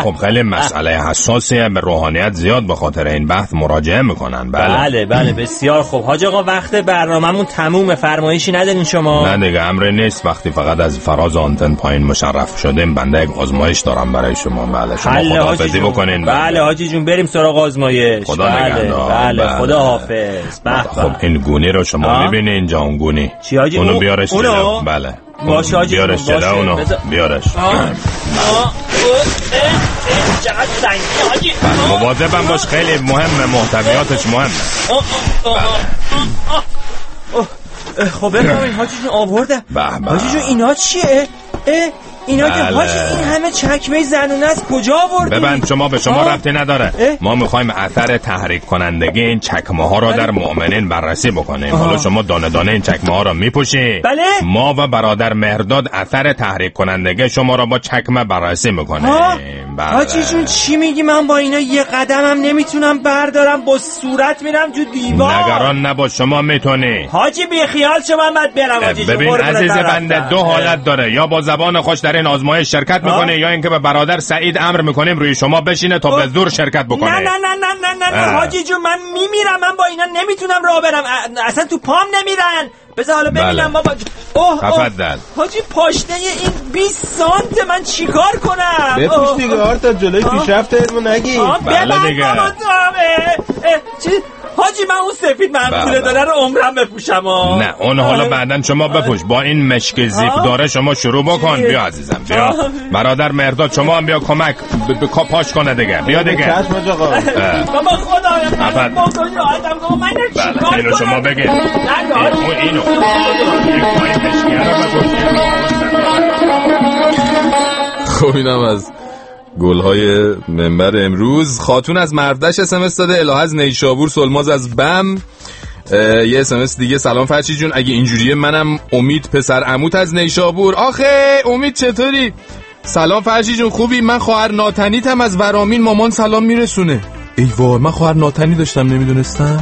خب خیلی مسئله حساسیه، به روحانیت زیاد به خاطر این بحث مراجعه میکنن. بله بسیار خوب. حاج آقا وقت برنامه‌مون تموم، فرمایشی ندارین شما؟ نه دیگه، امر نیست. وقتی فقط از فراز آنتن پایین مشرف شدیم، بنده یک آزمایش دارم برای شما. بله شما خداحافظی بکنین. بله حاجی جون، بریم سراغ آزمایش. خدا نگهدار. بله خدا حافظ. خب این گونی رو شما میبینی اینجا، اون گونی چی حاجی؟ اونو بیارش جلو. بله باشه حاجی، بیارش جلو. اونو بیارش. چقدر سنگی حاجی. مواظبم باش، خیلی مهمه، محتویاتش مهمه. خب بفرمایید حاجی جون، آورده. حاجی جون اینا چیه؟ اینا که حاجی این همه چکمه زنونه از کجا آوردی؟ ببند شما، به شما ربطی نداره. ما میخوایم اثر تحریک کنندگی این چکمه ها رو در مؤمنین بررسی بکنیم. حالا شما دانه دانه این چکمه ها رو میپوشی. بله. ما و برادر مهرداد اثر تحریک کنندگی شما رو با چکمه بررسی میکنیم. حاجی جون چی میگی؟ من با اینا یه قدمم نمیتونم بردارم، با صورت میرم جو دیوار. نگران نباش، شما میتونی. حاجی بی خیال شو، من باید برم. حاجی ببین عزیز بنده، دو حالت داره، یا با زبان خوش در این آزمایش شرکت میکنه، یا اینکه به برادر سعید امر میکنیم روی شما بشینه تا به زور شرکت بکنه. نه حاجی جون، من میمیرم، من با اینا نمیتونم راه برم، اصلا تو پام نمیرن. بذار حالا ببینم بابا. تفضل. حاجی پاشنه این 20 سانت من چیکار کنم؟ بپوش دیگه تا جلوی پیشرفت علمو نگی. بله دیگه. چی؟ حاجی من اون سفید منفوله داره رو عمرم بپوشم. نه اون حالا بعدن شما بپوش. با این مشک زیپ داره شما شروع بکن. بیا عزیزم بیا. برادر مهرداد شما هم بیا کمک پاش کنه دیگه. بیا دیگه. بابا خدایا من بکنی آدم گفت من چیکار کنم؟ اینو شما بگید. اینو خب اینم از گل‌های منبر امروز. خاتون از مردش اسمس داده، الهه از نیشابور، سلماز از بم. یه اسمس دیگه، سلام فرشی جون، اگه اینجوریه منم امید پسر عموت از نیشابور. آخه امید چطوری؟ سلام فرشی جون خوبی؟ من خواهر ناتنیتم از ورامین، مامان سلام میرسونه. ای وای من خواهر ناتنی داشتم نمیدونستم.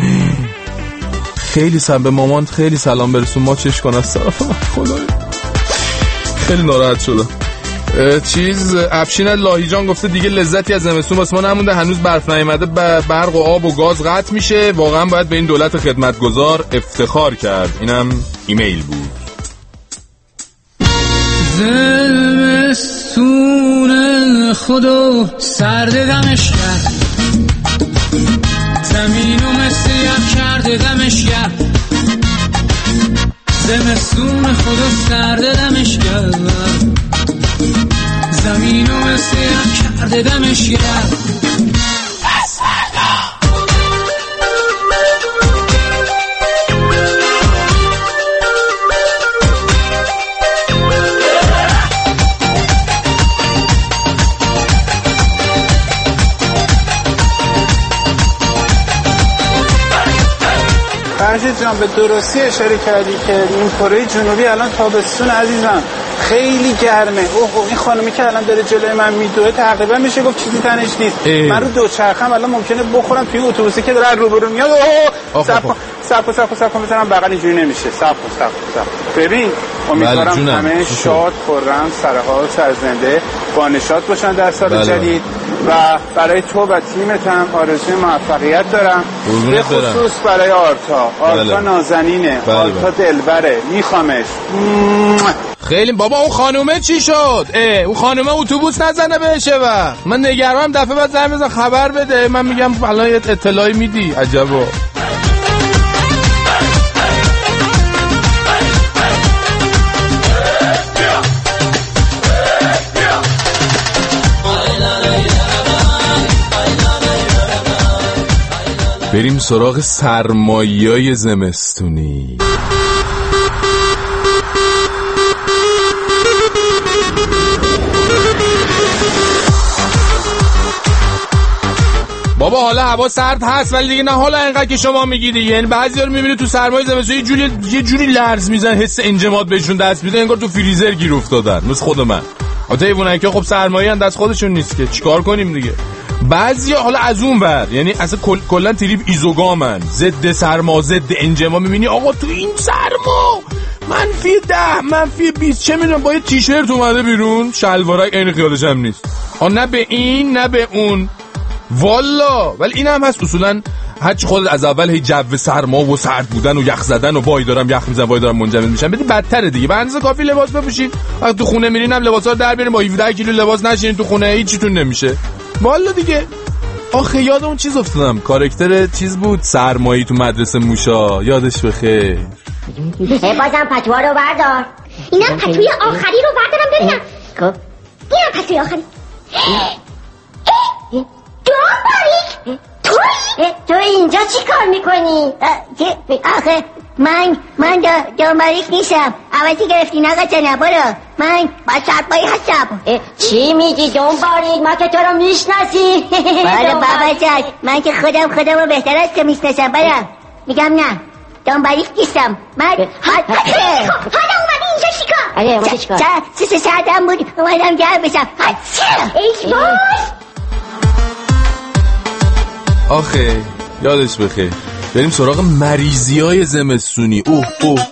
خیلی به مامان خیلی سلام برسون، ما چش کن از طرف من. خدایا خیلی ناراحت شدم. افشین لاهیجان گفته دیگه لذتی از زمستون واسه ما نمونده، هنوز برف نیامده، برق و آب و گاز قطع میشه. واقعا باید به این دولت خدمتگزار افتخار کرد. اینم ایمیل بود. زمستون خدا سرد دمش کرد، زمینو مثل یک کرده دمش کرد. زمستون خدا سرد دمش کرد، زمینو مثل یک کرده دمش کرد. پس فرشید جان به درستی اشاره کردی که این کره جنوبی الان تابستون عزیزم خیلی گرمه. این خانومی که الان داره جلوی من میدوه تقریبا میشه گفت چیزی تنش نیست. من رو دوچرخم الان ممکنه بخورم توی اتوبوسی که داره روبرو میاد. صف میذارم بغل، اینجوری نمیشه. صف ببین امیدوارم همه شاد خرم سرحال سرزنده با نشاط باشن در سال جدید و برای تو و تیمت هم آرزوی موفقیت دارم، به خصوص برای آرتا نازنینه. آرتا دلبره، میخوامش. خیلی بابا اون خانومه چی شد؟ اون خانومه اتوبوس نزنه بهشه وقت من نگرانم، دفعه بعد زنگ بزن خبر بده. من میگم الان یه اطلاعی میدی. عجبا. بریم سراغ سرمایه‌های زمستونی. بابا حالا هوا سرد هست ولی دیگه نه حالا اینقدر که شما میگی دیگه. یعنی بعضیا رو میبینی تو سرمایه زمستون یه جوری لرز میزن، حس انجماد بهشون دست میده، انگار تو فریزر گیر افتادن، مثل خود من. البته ایوونن که خب سرمایه دست خودشون نیست که چیکار کنیم دیگه. بعضیا حالا از اون ور، یعنی اصلا کلا تریپ ایزوگامن، ضد سرما ضد انجما. میبینی آقا تو این سرما -10 -20 چه میدونم با یه تیشرت اومده بیرون، شلوارک عین خیالش هم نیست. نه به این نه به اون والا. ولی این هم هست اصولا هرچی خودت از اول هی جو سرما و سرد بودن و یخ زدن و وای دارم یخ میزنم وای دارم منجمد میشم بدی بدتره دیگه. به اندازه کافی لباس بپوشین، وقتی تو خونه میرین هم لباسا رو در بیارین، با 17 کیلو لباس نشینین تو خونه هیچیتون نمیشه والا دیگه. آخه یاد اون چیز افتادم، کاراکتر چیز بود سرمایی تو مدرسه موشا، یادش بخیر. بازم پتوها رو بردار. اینم پتوی آخری رو بردارم ببینم. خب اینم پتوی آخری. دنبالیک تو اینجا چی کار میکنی؟ آخه من دنبالیک نیستم، عوضی گرفتی نگه برو، من با سرپایی هستم. چی میگی دنبالیک؟ ما که تو رو میشناسی. بله بابا جان، من که خودم رو بهتر از تو میشناسم. برم میگم نه دنبالیک نیستم من. حالا اومدی اینجا چیکار؟ سردم بود اومدم گرم بشم. ایش باش. آخه یادش بخیر. بریم سراغ مریضی‌های زمستونی. اوه.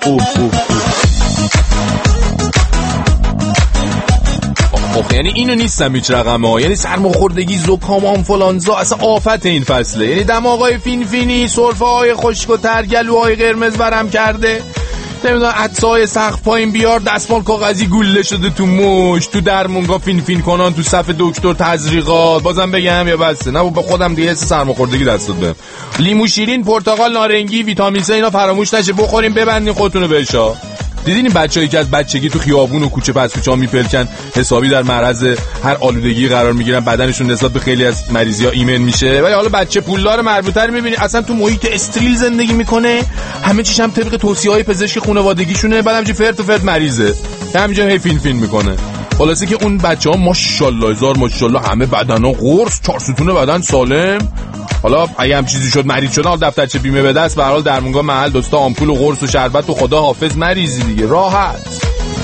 یعنی اینو نیستم هیچ رقم‌ها، یعنی سرماخوردگی، زکام، آنفولانزا اصلا آفت این فصله. یعنی دماغای فینفینی، سرفه‌های خشک و ترگلوهای قرمز برم کرده، نمیدونم عطسای سقف پایین بیار، دستمال کاغذی گوله شده تو مش، تو درمونگا فین کنان، تو صف دکتر تزریقات. بازم بگم یا بسه؟ نه با خودم دیگه حس سرماخوردگی دست داد بهم. لیمو شیرین، پرتقال، نارنگی، ویتامین C اینا فراموش نشه بخوریم، ببندین خودتونو بهشا. دیدین این بچه‌ای که از بچگی تو خیابون و کوچه پس کوچه‌ها میپلکن، حسابی در معرض هر آلودگی قرار میگیرن، بدنشون نسبت به خیلی از مریضی‌ها ایمن میشه. ولی حالا بچه پولدار مربوطه رو میبینی اصلا تو محیط استریل زندگی میکنه، همه چیش هم طبق توصیه‌های پزشک خانوادگیشونه، بعد همینجوری فرت و فرت مریضه، همینجوری هی فین میکنه. خلاصه که اون بچه‌ها ماشاءالله هزار ماشاءالله همه بدنا قرص، 4 ستون بدن سالم. حالا اگه هم چیزی شد مریض شدن، حالا دفترچه بیمه به دست، به هر حال درمونگاه محل، دوستا آمپول و قرص و شربت و خدا حافظ مریضی دیگه، راحت.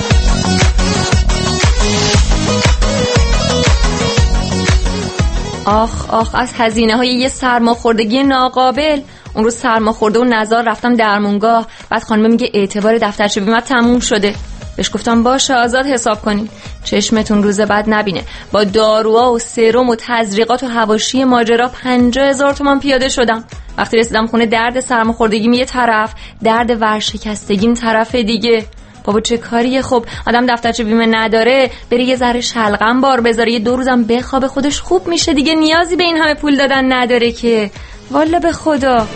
آخ از هزینه‌های یه سرماخوردگی ناقابل. اون روز سرماخورده و نزار رفتم درمونگاه، بعد خانم میگه اعتبار دفترچه بیمه تموم شده. بهش گفتم باشه آزاد حساب کنین، چشمتون روز بعد نبینه. با داروها و سرم و تزریقات و حواشی ماجرا 50,000 تومان پیاده شدم. وقتی رسیدم خونه درد سرماخوردگیم یه طرف، درد ورشکستگیم طرف دیگه. بابا چه کاریه؟ خب آدم دفترچه بیمه نداره، بره یه ذره شلغم بار بذاره، یه 2 روزم بخوابه خودش خوب میشه دیگه، نیازی به این همه پول دادن نداره که. والا به خدا.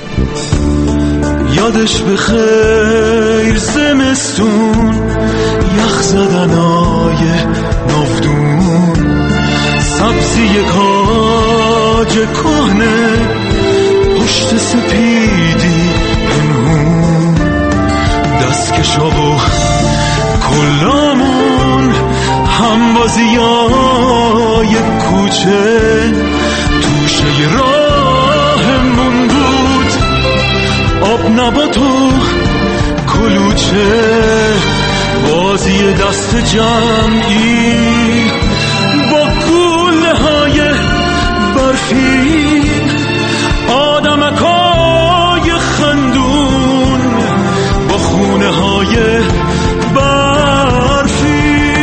یادش بخیر زمستون، یخ زدنای نافدون، سبزی کاج کهنه، پشت سپیدی پنهون، دستکشا و کلامون، همبازیای کوچه، توشه راهمون بود، آب نبات و کلوچه، بازی دست جمعی با گوله های برفی، آدمکای خندون با خونه های برفی.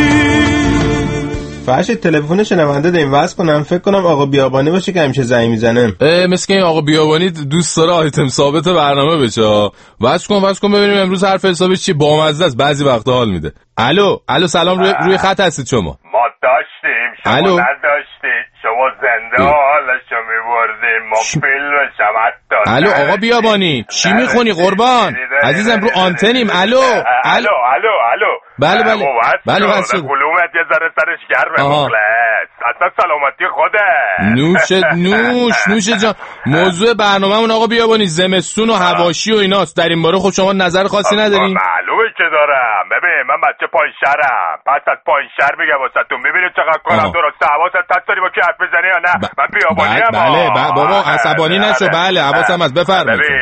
فرش تلفن شنونده داریم واسه کنم، فکر کنم آقا بیابانی باشه که همیشه زنگ میزنه. مثل این آقا بیابانی دوست داره آیتم ثابت برنامه بشه. واسه کن ببینیم امروز حرف حسابش چی. بامزه است، بعضی وقتا حال میده. الو سلام، روی خط هستید شما؟ ما داشتیم، شما نداشتید. شما زنده حالشو میبردیم، ما فیلم شما الو آقا بیابانی چی میخونی قربان عزیزم؟ رو آنتنیم. الو بله بس کلومت یه ذره سرش گرمه مخلص، اصلا سلامتی خوده. نوش جان. موضوع برنامه‌مون آقا بیابانی زمستون و حواشی و ایناست. در این باره خود شما نظر خاصی ندارین؟ معلومه که دارم. ببین من بچه پایینشهرم، پس از پایینشهر میگم واسهتون. میبینید چقدر کنم درست حواست هست داری با کی حرف بزنی یا نه؟ من بیابانی ام. بله بابا عصبانی نشو. بله حواسم هست، بفرمایید. ببین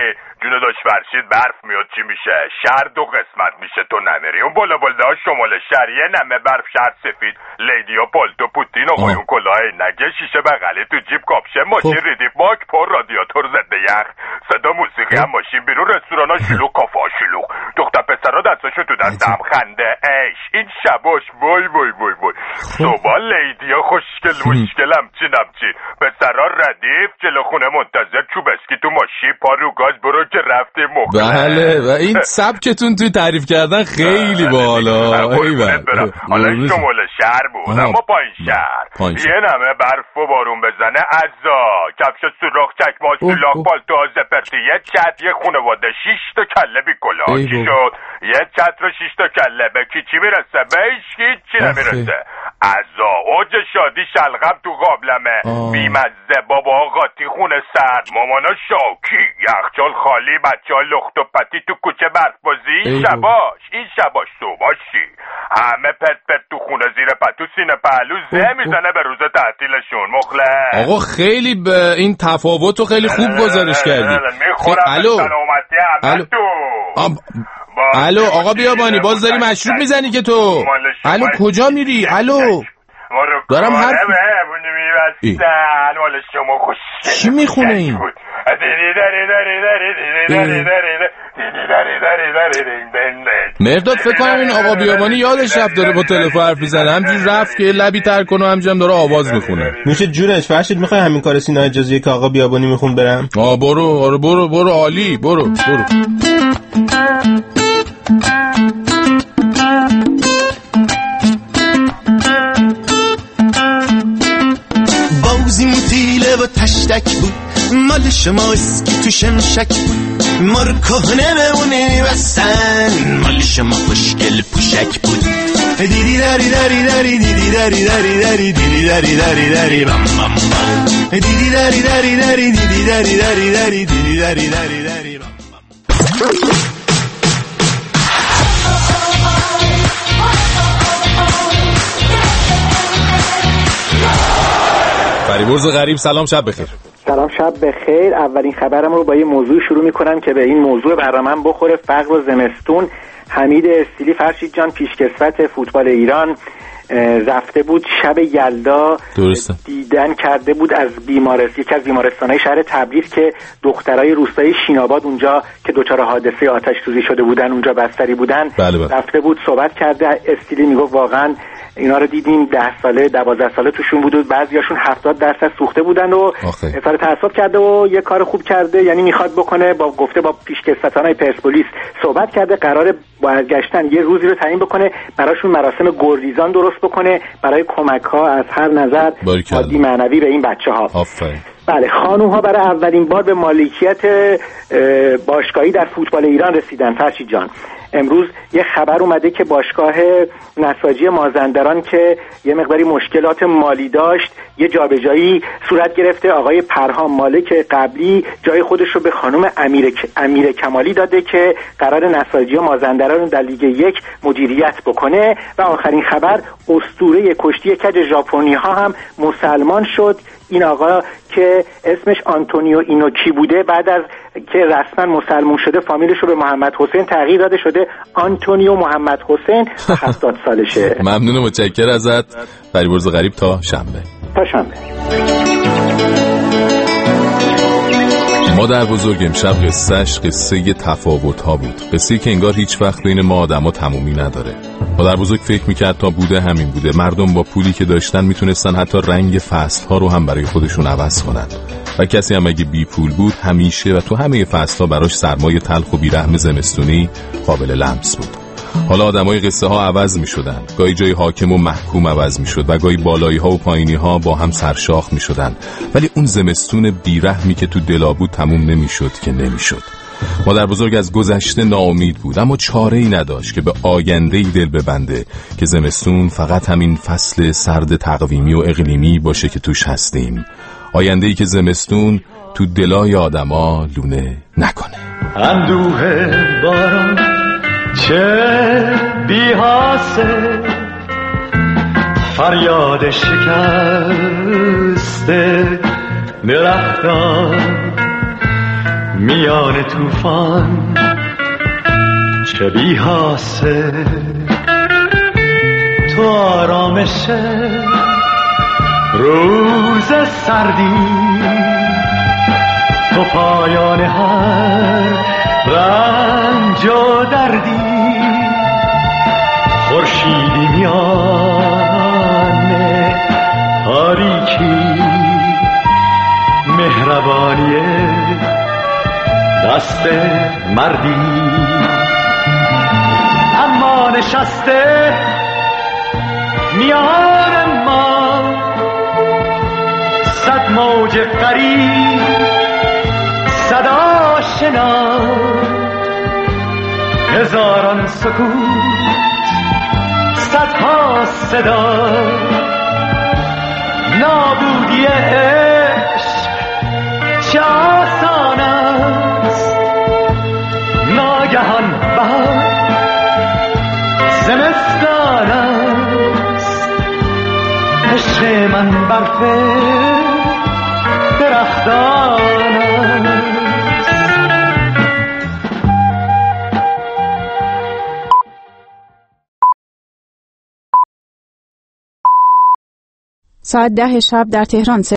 جون داشت فرشید برف میاد چی میشه؟ شهر دو قسمت میشه تو نمیری. اون بالا ها شمال شهر یه نمه برف، شهر سفید، لیدیا پالتو پوتین آقایون کلاه نگه شیشه بغلی تو جیب کاپشه ماشین ریدیف باک پر رادیاتور ضد یخ، صدا موسیقی هم ماشین بیرون، رستورانا شلوغ، کافه ها شلوغ، دختر پسرا دستاشو تو دستم خنده عیش. این شباش وای وای وای وای. صبح لیدیا خوشگل مشکلم چی نمچی، پسرا ردیف جلو خونه منتظر، چوب اسکی تو ماشین، پا رو گاز برو که رفتی مخله. بله و این سبکتون توی تعریف کردن خیلی بالا. حالا شمال شهر بود اما پایین شهر یه نمه برف و بارون بزنه عزا، کفش سوراخ، چکماش سولاخ، پالتو زپرتی، یه چت، یه خونواده 6 تا کله بی کلاه. چی شد؟ یه چت رو 6 تا کله به کی چی میرسه؟ به هیچ چی نمیرسه. عزا اوج شادی شلغم تو قابلمه، بیمزه بابا قاطی خونه سرد، مامانا شاکی، یخچال خالی، بچه ها لخت و پتی تو کوچه برف بازی. این شباش صبحاشی همه پت تو خونه زیر پتو سینه پهلو زه میزنه به روز تعطیلشون. مخله آقا خیلی به این تفاوتو خیلی خوب گزارش کردی. الو آقا بیابانی باز داری مشروب میزنی که تو؟ الو کجا میری؟ الو دارم حرف چی میخونه این؟ مرداد فکر کنم این آقا بیابانی یادش رفت داره با تلفن حرف میزنه، همجوری رفت که لبی تر کنه همجوری داره آواز میخونه. میشه جونش فرشید میخوای همین کار سینا اجازیه که آقا بیابانی میخون برم؟ برو عالی برو. بازی متیله و تشتک بود، مال شما اسکی تو شمشک بود، مار کهنه بمونه وستن، مال شما خوشگل پوشک بود. دیدی داری داری داری دیدی داری داری داری دیدی داری داری داری بام بام بام، دیدی داری داری داری دیدی داری داری داری دیدی داری داری داری بام بام. فریبرز غریب سلام شب بخیر. سلام شب بخیر. اولین خبرم رو با یه موضوع شروع میکنم که به این موضوع برنامه‌ام بخوره، فقر و زمستون. حمید استیلی فرشید جان پیشکسوت فوتبال ایران رفته بود شب یلدا، دیدن کرده بود از بیمارستان، یکی از بیمارستان‌های شهر تبریز که دخترای روستای شیناباد اونجا که دچار حادثه آتش سوزی شده بودن اونجا بستری بودن. بله. رفته بود صحبت کرده. استیلی میگفت واقعا اینا رو دیدیم 10 ساله 12 ساله توشون بود و بعضیاشون 70% سوخته بودن و اظهار تأسف کرده و یه کار خوب کرده، یعنی میخواد بکنه با پیشکسوتانای پرسپولیس صحبت کرده، قراره برگشتن یه روزی رو تعیین بکنه براشون مراسم گلریزان درست بکنه برای کمک‌ها از هر نظر مادی معنوی به این بچه‌ها. بله، خانوم‌ها برای اولین بار به مالکیت باشگاهی در فوتبال ایران رسیدن. فرشید جان امروز یه خبر اومده که باشگاه نساجی مازندران که یه مقداری مشکلات مالی داشت یه جابجایی صورت گرفته. آقای پرهام مالک قبلی جای خودش رو به خانم امیر کمالی داده که قرار نساجی مازندران در لیگ 1 مدیریت بکنه. و آخرین خبر اسطوره کشتی کج ژاپنی ها هم مسلمان شد. این آقا که اسمش آنتونیو اینوکی بوده بعد از که رسما مسلمان شده فامیلش رو به محمد حسین تغییر داده شده آنتونیو محمد حسین. 70 سالشه. ممنون و متشکرم ازت فریبرز غریب. تا شنبه. مادر بزرگ امشب قصهش قصه تفاوت ها بود، قصه‌ای که انگار هیچ وقت بین ما آدما تمومی نداره. مادر بزرگ فکر میکرد تا بوده همین بوده، مردم با پولی که داشتن میتونستن حتی رنگ فصل ها رو هم برای خودشون عوض کنن و کسی هم اگه بی پول بود همیشه و تو همه فصل ها براش سرمای تلخ و بیرحم زمستونی قابل لمس بود. حالا آدمای قصه ها عوض می شدن، گاهی جای حاکم و محکوم عوض می شد و گاهی بالایی ها و پایینی ها با هم سرشاخ می شدن، ولی اون زمستون بیرحمی که تو دلا بود تموم نمی شد که نمی شد. مادر بزرگ از گذشته ناامید بود اما چاره‌ای نداشت که به آینده‌ای دل ببنده که زمستون فقط همین فصل سرد تقویمی و اقلیمی باشه که توش هستیم، آینده‌ای که زمستون تو دلای آدما لونه نکنه. اندوه باران چه بی حاصل، فریاد شکسته درختان، میان طوفان چه بی حاصل، تو آرامش روز سردی، تو پایان هر رنج و دردی، خورشیدی میان تاریکی، مهربانی دست مردی، اما نشسته میان ما صد موج غریب، صد آشنا، هزاران سکوت، صدها صدا، نابودی عشق چه آسان است، ناگهان بهار زمستان است، عشق من برف درختان است. ساعت 10 شب در تهران